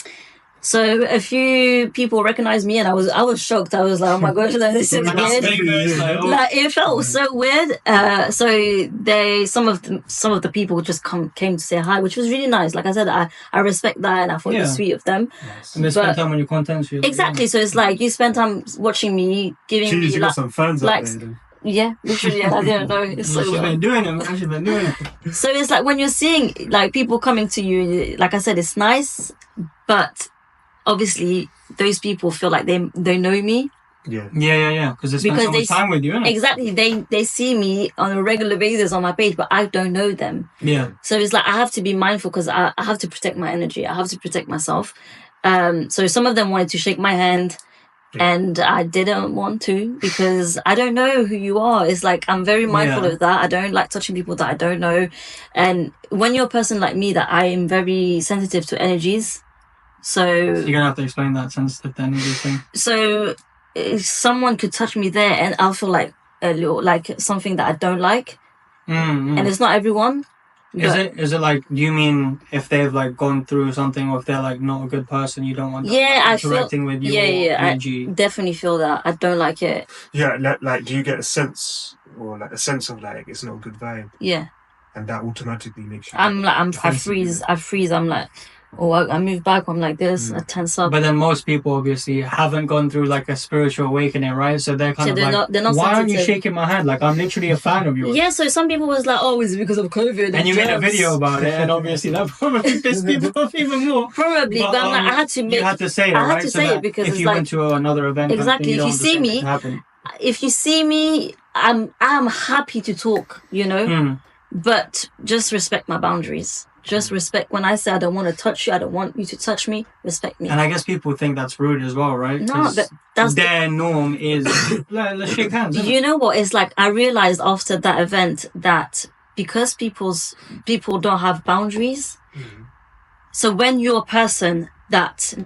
So a few people recognized me, and I was I was shocked. I was like, oh my gosh, like, this is weird. Like, oh, Like it felt so weird. Uh, so they some of the some of the people just come came to say hi, which was really nice. Like I said, I I respect that, and I thought it was Yeah. sweet of them. and they spend but- time on your content. So you're- Exactly. So it's like you spend time watching me, giving Jeez, me you like, got some fans likes. out there. Then. yeah, literally. I didn't know. It's Yeah, so she's uh, been doing it, man. She's been doing it. So it's like when you're seeing like people coming to you, like I said, it's nice, but obviously those people feel like they they know me. Yeah. Yeah, yeah, yeah. Because they spend Because so they much time with you, innit? Exactly. They they see me on a regular basis on my page, but I don't know them. Yeah. So it's like I have to be mindful because I, I have to protect my energy. I have to protect myself. Um, so some of them wanted to shake my hand. Yeah. And I didn't want to because I don't know who you are. It's like I'm very mindful Yeah. of that. I don't like touching people that I don't know. And when you're a person like me, that I am very sensitive to energies. So You're going to have to explain that sensitive to energy thing. so if someone could touch me there, and I'll feel like a little like something that I don't like. Mm, mm. And it's not everyone. Is but- it? Is it like? Do you mean if they've like gone through something, or if they're like not a good person, you don't want them Yeah, I feel. interacting with your Yeah, yeah. I energy? definitely feel that. I don't like it. Yeah, like, like, do you get a sense or like a sense of like it's not a good vibe, Yeah. and that automatically makes you? I'm like, I'm, I defensive, freeze, yeah. I freeze. I'm like, oh, I, I move back. I'm like this. Mm. I tense up. But then most people obviously haven't gone through like a spiritual awakening, right? So they're kind So of they're like, not- they're not why aren't you sensitive. shaking my hand? Like I'm literally a fan of yours. Yeah. So some people was like, oh, is it because of COVID? And you made a germs? video about it, and obviously that probably pissed people off even more. Probably, but, I'm like, um, I had to make. You had to say it, I had right? to So say it that because if it's you like- went to another event, kind of Exactly, thing, if don't you want the see same thing me- to happen. If you see me, I'm I'm happy to talk. You know. Mm. But just respect my boundaries. Just respect when I say I don't want to touch you, I don't want you to touch me, respect me. And I guess people think that's rude as well, right? No, 'Cause but that's the, their norm is Let, let's shake hands. innit? you know what? It's like I realized after that event that because people's people don't have boundaries, Mhm. so when you're a person that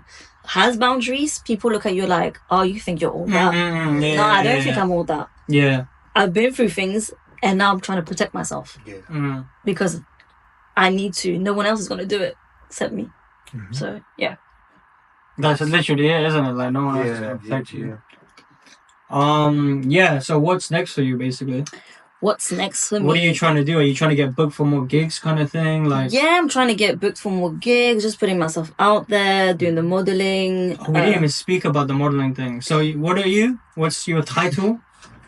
has boundaries, people look at you like, oh, you think you're all that. Mm, yeah, No, I don't yeah, think yeah. I'm all that. Yeah. I've been through things and now I'm trying to protect myself Yeah. Mm. because I need to. No one else is going to do it except me. Mhm. So, yeah. That's literally it, isn't it? Like no one else is Yeah, gonna protect yeah, you. yeah. Um. Yeah. So what's next for you, basically? What's next for me? What are you trying to do? Are you trying to get booked for more gigs, kind of thing? Like, Yeah, I'm trying to get booked for more gigs, just putting myself out there, doing the modeling. oh, we uh, didn't even speak about the modeling thing. So, you- what are you? What's your title?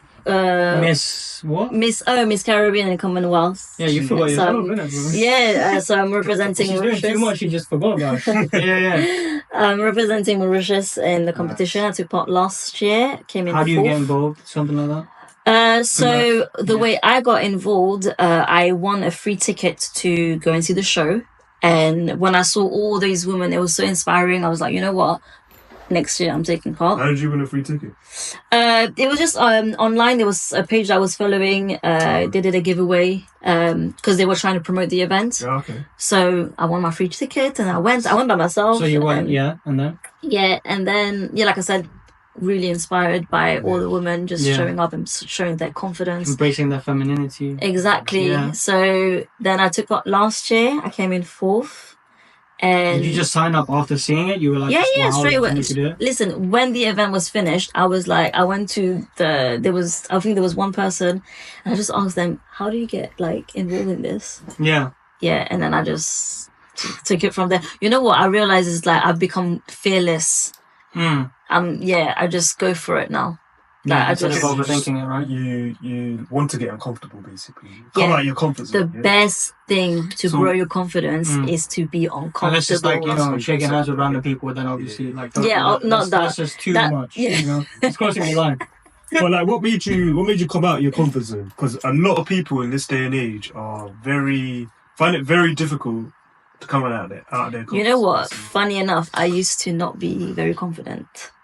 uh, Miss what? Miss Oh Miss Caribbean and Commonwealth. Yeah, you forgot So, yourself, innit, bro? Yeah, uh, so I'm representing She's doing Mauritius. too much. She just forgot about it. yeah, yeah. I'm representing Mauritius in the competition. I took part last year. Came in How do you fourth. get involved? Something like that. Uh, so the Yeah. way I got involved, uh, I won a free ticket to go and see the show. And when I saw all these women, it was so inspiring. I was like, you know what? Next year I'm taking part. How did you win a free ticket? Uh, it was just um online. There was a page I was following. Uh, they did a giveaway um because they were trying to promote the event. Yeah, okay. So I won my free ticket and I went. I went by myself. So you went, and- yeah, and then Yeah, and then yeah, like I said, really inspired by all the women just Yeah. showing up and s- showing their confidence. embracing their femininity. Exactly. Yeah. So then I took part last year. I came in fourth. And Did you just sign up after seeing it? You were like, yeah, yeah, wow, straight away. you could do it? Listen, when the event was finished, I was like, I went to the, there was, I think there was one person, and I just asked them, how do you get like involved in this? Yeah. Yeah, and then I just t- took it from there. You know what I realized is like I've become fearless. Mm. Um, yeah, I just go for it now. Like, Yeah, I instead of just- overthinking it, right? You you want to get uncomfortable, basically. Come Yeah. out of your comfort The zone. yeah? best thing to So- grow your confidence Mm. is to be uncomfortable. Unless it's like, you know, That's shaking hands with something. random people, then obviously, like, don't Yeah, do oh, that. not that's, that. That's just too That- much, yeah. you know? It's crossing the line. But like, what made you? What made you come out of your comfort zone? Because a lot of people in this day and age are very find it very difficult to come out of their out of their. Comfort You know what? zone. Funny enough, I used to not be very confident.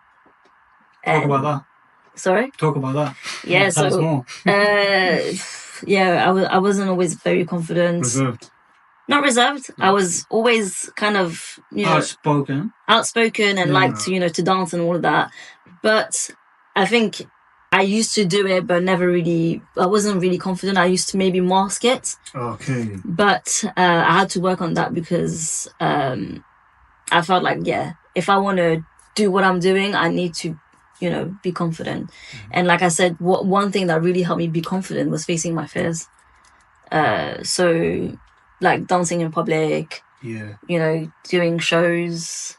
Talk And- about that. Sorry? Talk about that. Yeah, Tell us so more. uh, yeah, I was I wasn't always very confident. Reserved. Not reserved. I was always kind of you know Outspoken. outspoken and Yeah. liked to you know to dance and all of that. But I think I used to do it, but never really. I wasn't really confident. I used to maybe mask it, Okay. but uh, I had to work on that because um, I felt like yeah, if I want to do what I'm doing, I need to you know be confident. And like I said, what one thing that really helped me be confident was facing my fears. Uh, so like dancing in public, Yeah. you know, doing shows,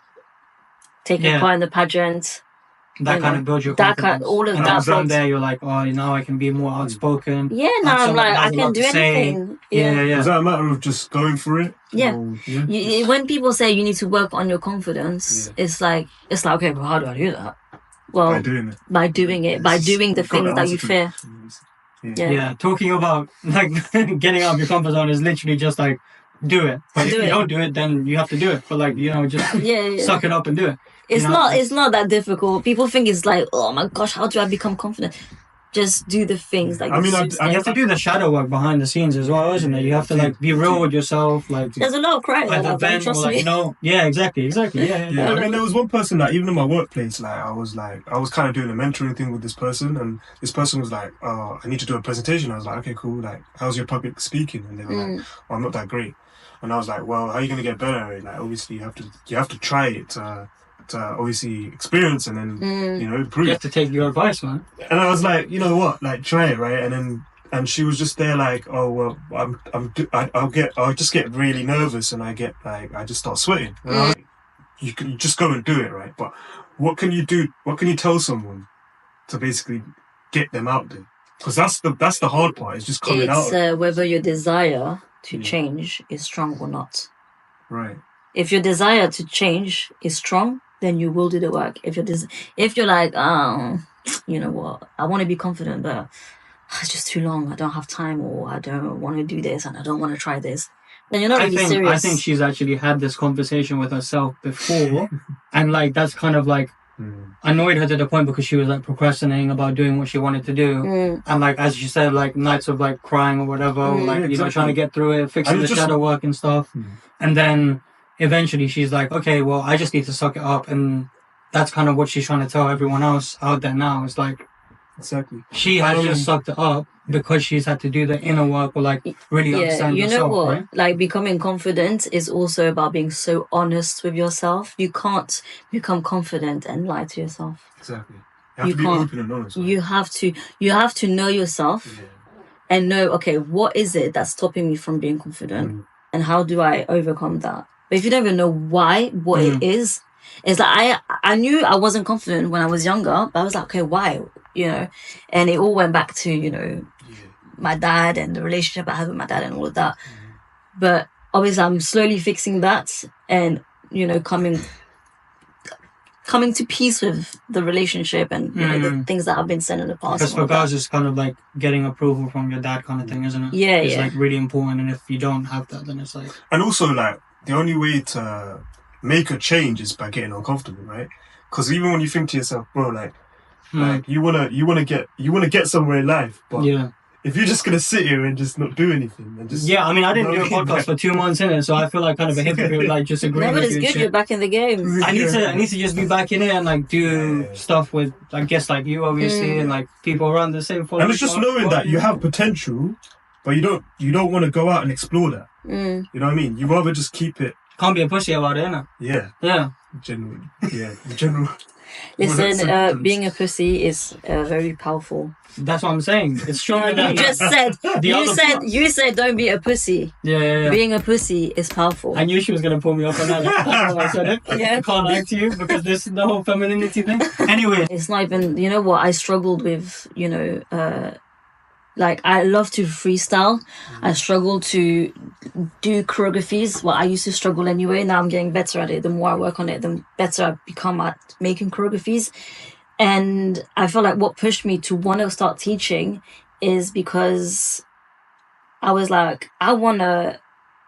taking Yeah. part in the pageant. That You kind know, of builds your that confidence. kind- all of and that then from builds- there, you're like, oh, now I can be more outspoken. Yeah, Have now I'm someone like, that I has a can lot do to say. anything. Yeah, Yeah. yeah, yeah. Is that a matter of just going for it? Yeah. Or- yeah. You, you- when people say you need to work on your confidence, it's like, it's like, okay, but how do I do that? Well, By doing it. by doing it, by doing the You've got things the that you answer to fear. it. Yeah. Yeah, talking about like getting out of your comfort zone is literally just like do it. But if Do you it. don't do it, then you have to do it. But like you know, just Yeah, yeah. suck it up and do it. It's you know, not like- it's not that difficult. People think it's like, oh my gosh, how do I become confident? Just do the things that I you mean, I- suits I You them. have to do the shadow work behind the scenes as well, isn't it? You have to like be real with yourself, like There's a lot of crying at at the that, event, or trust like me. no, yeah, exactly, exactly, yeah, yeah. Yeah, yeah. I mean, there was one person that even in my workplace, like I was like, I was kind of doing a mentoring thing with this person, and this person was like, "Oh, I need to do a presentation." I was like, "Okay, cool. Like, how's your public speaking?" And they were Mm. like, "Oh, I'm not that great." And I was like, "Well, how are you gonna get better at it? Like, obviously, you have to, you have to try it to, to obviously experience and then, Mm. you know, You improve." have to take your advice, man. And I was like, you know what, like try it, right? And then and she was just there like, oh well, I'm I'm do- I, I'll get I'll just get really nervous and I get like I just start sweating. And I was like, you can you just go and do it, right? But what can you do? What can you tell someone to basically get them out there? Because that's the that's the hard part. It's just coming out. It's Of it. uh, whether your desire to Yeah. change is strong or not. Right. If your desire to change is strong, then you will do the work. If you're des- if you're like, um, you know what, I want to be confident, but it's just too long. I don't have time, or I don't want to do this, and I don't want to try this. Then you're not I really think serious. I think she's actually had this conversation with herself before, and like that's kind of like Mm. annoyed her to the point because she was like procrastinating about doing what she wanted to do. Mm, And like as you said, like nights of like crying or whatever, or, Mm. like Yeah, you know exactly. trying to get through it, fixing And the just- shadow work and stuff. Mm. And then eventually she's like, okay, well, I just need to suck it up. And that's kind of what she's trying to tell everyone else out there now. It's like, Exactly. she has Um, just sucked it up because she's had to do the inner work or like really Yeah, understand you know herself, what? right? Like becoming confident is also about being so honest with yourself. You can't become confident and lie to yourself. Exactly. You have You to be can't. open and honest. right? You have to you have to know yourself Yeah. and know, okay, what is it that's stopping me from being confident? Mm. And how do I overcome that? But if you don't even know why, what Mm. it is, it's like I I knew I wasn't confident when I was younger, but I was like, okay, why? You know? And it all went back to, you know, Yeah. my dad and the relationship I had with my dad and all of that. But obviously I'm slowly fixing that and, you know, coming coming to peace with the relationship and you know, the Mm. things that have been said in the past. Because and all for of that. guys, it's kind of like getting approval from your dad kind of thing, isn't it? Yeah, It's yeah. like really important. And if you don't have that, then it's like, And also, like, the only way to make a change is by getting uncomfortable, right? Because even when you think to yourself, bro, like, mm, like you wanna, you wanna get, you wanna get somewhere in life, but yeah. if you're just gonna sit here and just not do anything and just Yeah, I mean, I didn't do a No, podcast for two months in it, so I feel like kind of a hypocrite, like just agreeing No, but with it's you and good shit. you're back in the game. I need to, I need to just be back in it and like do Yeah. stuff with, I guess, like you obviously, Mm. and like people around the same. and it's just knowing that you have potential, but you don't, you don't want to go out and explore that. Mm. You know what I mean? You rather just keep it, Can't be a pussy about it, innit? yeah, Yeah. generally, yeah, in general. Listen, Well, uh, that's being a pussy is uh, very powerful. That's what I'm saying. It's stronger You than just said, The you other said, part. you said, don't be a pussy. Yeah, yeah, yeah. Being a pussy is powerful. I knew she was gonna pull me up on that. That's why I said it. Yeah. I can't lie to you because this is the whole femininity thing. Anyway, It's not even, you know what, I struggled with, you know, uh, like I love to freestyle. I struggle to do choreographies. Well, I used to struggle anyway. Now I'm getting better at it. The more I work on it, the better I become at making choreographies. And I feel like what pushed me to want to start teaching is because I was like, I want to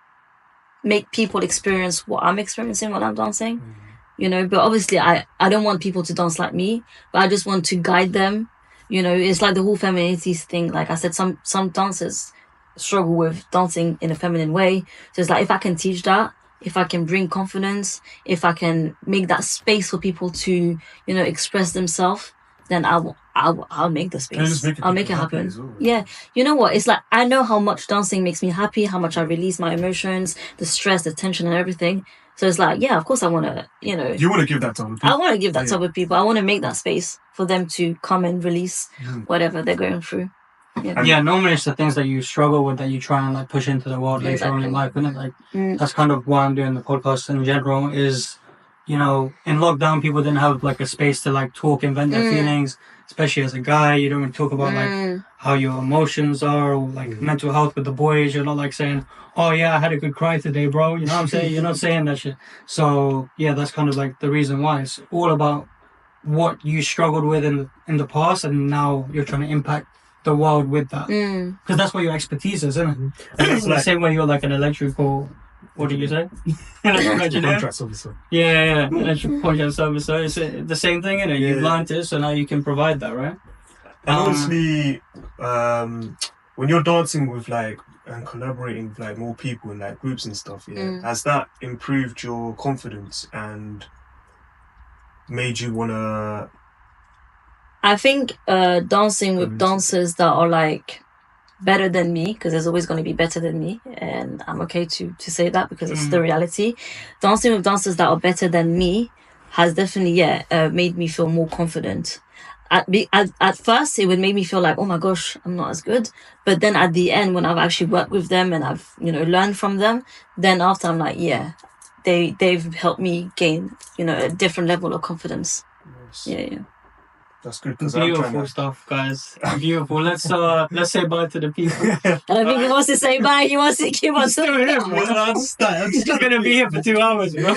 make people experience what I'm experiencing when I'm dancing, you know, but obviously I, I don't want people to dance like me, but I just want to guide them. You know, it's like the whole femininity thing. Like I said, some, some dancers struggle with dancing in a feminine way. So it's like, if I can teach that, if I can bring confidence, if I can make that space for people to, you know, express themselves, then I'll, I'll, I'll make the Can you just space. make it I'll make it people happy happen. as well? Yeah. You know what? It's like, I know how much dancing makes me happy, how much I release my emotions, the stress, the tension and everything. So it's like, yeah, of course I want to, you know, You want to give that to other I people. want to give that Yeah. to other people. I want to make that space for them to come and release Mm. whatever they're going through. Yeah. yeah, normally it's the things that you struggle with that you try and like push into the world Yeah, later on in exactly. life, isn't it? Like Mm. that's kind of why I'm doing the podcast in general. Is you know, in lockdown, people didn't have like a space to like talk and vent their Mm. feelings, especially as a guy. You don't really talk about like Mm. how your emotions are or like mental health with the boys. You're not like saying, oh yeah, I had a good cry today, bro. You know what I'm saying? You're not saying that shit. So yeah, that's kind of like the reason why. It's all about what you struggled with in the, in the past, and now you're trying to impact the world with that. Mm. Because that's what your expertise is, isn't it? And It's it's the like same way you're like an electrical, what did you say? Electrical engineer? contracts officer. Yeah, yeah, yeah. Electrical contract service. So it's uh, the same thing, innit? You've Yeah. learned it, so now you can provide that, right? And Um, obviously, um, when you're dancing with like and collaborating with like more people in like groups and stuff, yeah, Mm. has that improved your confidence and made you wanna? I think uh, dancing with Mm. dancers that are like better than me, because there's always going to be better than me, and I'm okay to to say that because it's Mm. the reality. Dancing with dancers that are better than me has definitely yeah uh, made me feel more confident. At, be, at at first, it would make me feel like, oh my gosh, I'm not as good. But then at the end, when I've actually worked with them and I've you know learned from them, then after I'm like, yeah, they they've helped me gain you know a different level of confidence. Yeah, yeah. That's good because I'm trying Beautiful to. stuff, guys. Beautiful. Let's uh let's say bye to the people. I don't think he wants to say bye. He wants to keep on Still here, bro. I'm He's not gonna be here for two hours, bro.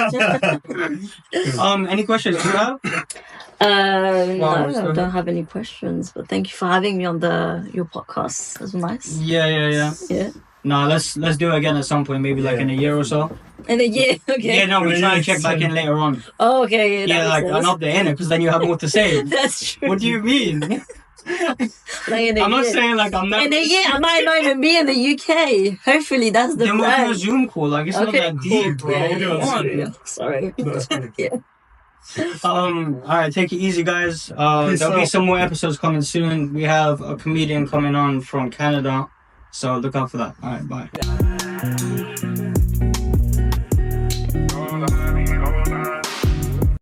Um, any questions you have? Uh, Wow, no, so- I don't have any questions, but thank you for having me on the your podcast. That was nice. Yeah, yeah, yeah. Yeah. No, let's let's do it again at some point, maybe like Yeah. in a year or so. And then yeah, okay. Yeah, no, we try and check back in later on. Oh, okay. Yeah, Yeah, that like makes an sense. update in it, because then you have more to say. That's true. What do you mean? Like in a I'm not year. saying like I'm not. In a year, I might not even be in the U K. Hopefully, that's the Then we'll do a plan. Zoom call. Like it's Okay, not that deep, bro. Yeah, We'll do yeah, it on yeah, Zoom. yeah. Sorry. No, that's fine. Yeah. Um, all right, take it easy, guys. Uh, Peace there'll be out. some more episodes coming soon. We have a comedian coming on from Canada, so look out for that. All right, bye.